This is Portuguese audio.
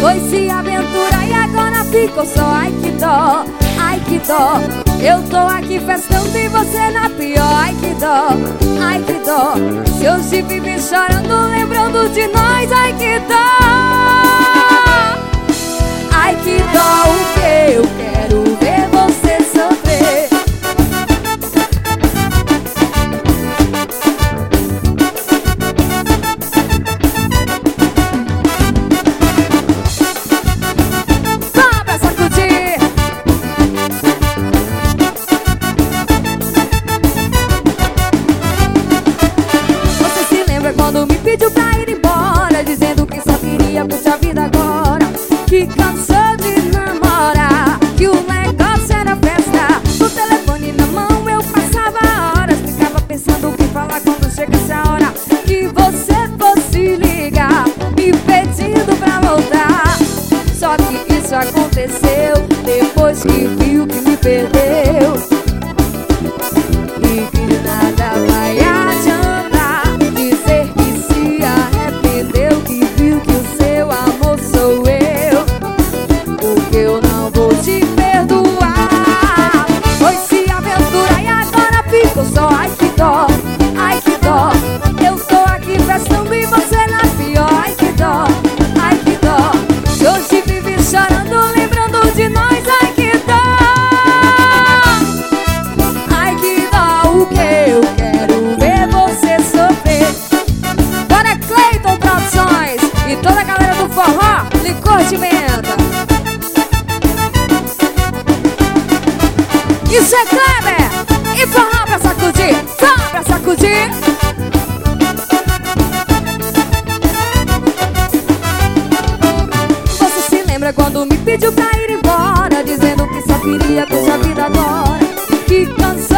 Foi se aventurar e agora ficou só. Ai que dó, ai que dó. Eu tô aqui festando e você na pior. Ai que dó, ai que dó. Se hoje vive chorando, lembrando de nós. Ai que dó, ai que dó. O que eu quero ver você sofrer. Quando me pediu pra ir embora, dizendo que só queria curtir a vida agora, que cansou de namorar, que o negócio era festa. No telefone na mão eu passava horas, ficava pensando o que falar quando chegasse a hora que você fosse ligar, me pedindo pra voltar. Só que isso aconteceu depois que viu que me perdeu e que nada vai adiantar dizer que se arrependeu, que viu que o seu amor sou eu, porque eu não vou te perdoar. Foi se aventurar e agora ficou só. Ai que dó, ai que dó. Eu tô aqui festando e você na pior. Ai que dó, ai que dó. Se hoje vive chorando, lembrando de nós. Ai que dó, ai que dó. O que eu quero ver você sofrer. Bora Cleiton Produções e toda a galera do forró, licor de menta. Isso é Kleber e forró pra sacudir, forró pra sacudir. Você se lembra quando me pediu pra ir embora, dizendo que só queria curtir a vida agora, que cansou